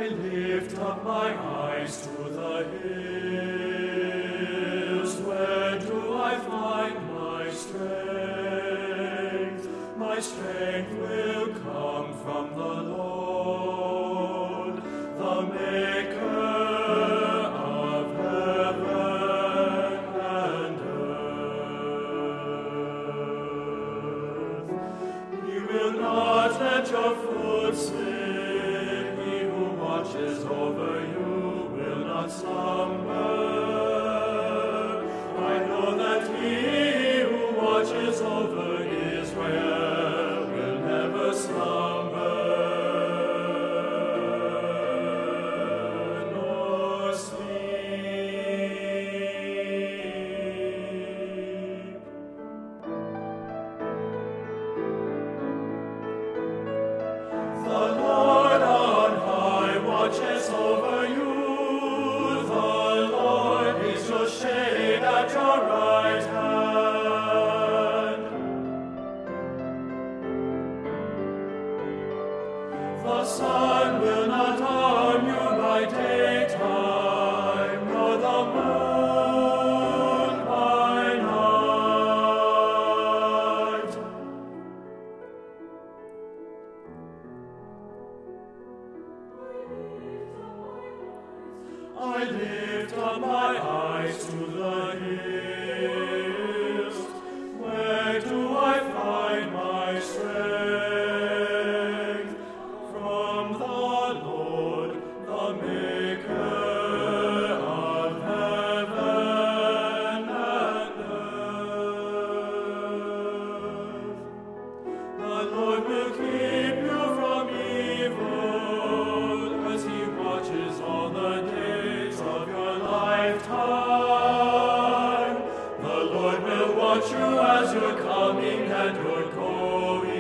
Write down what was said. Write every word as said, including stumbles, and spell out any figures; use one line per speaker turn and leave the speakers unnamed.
I lift up my eyes to the hills. Where do I find my strength? My strength will come from the Lord, the Maker of heaven and earth. He will not let your foot slip. He who watches over you will not slumber. I know that he who watches over Israel will never slumber nor sleep. The Lord on high watches over you. The Lord is your shade at your right hand. The sun will not harm you by daytime, nor the moon by night. I lift up my eyes to the hills. Where do I find my strength? From the Lord, the Maker of heaven and earth. The Lord will keep you from evil as he watches all the days of your lifetime. The Lord will watch you as you're coming and you're going.